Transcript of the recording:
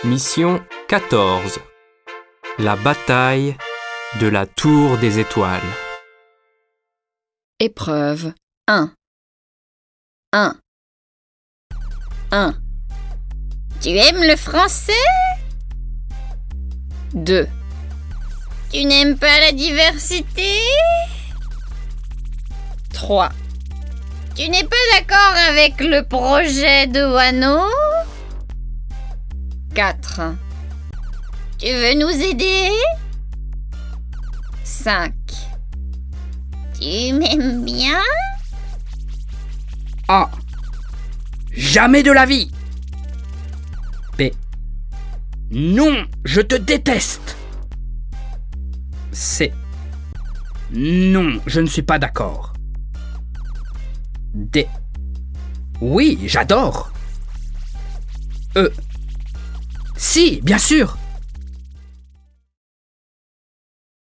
Mission 14. La bataille de la Tour des Étoiles. Épreuve 1. 1. Tu aimes le français? 2. Tu n'aimes pas la diversité? 3. Tu n'es pas d'accord avec le projet de Wano? 4. Tu veux nous aider? 5. Tu m'aimes bien? A. Jamais de la vie. B. Non, je te déteste. C. Non, je ne suis pas d'accord. D. Oui, j'adore. E. Si, bien sûr.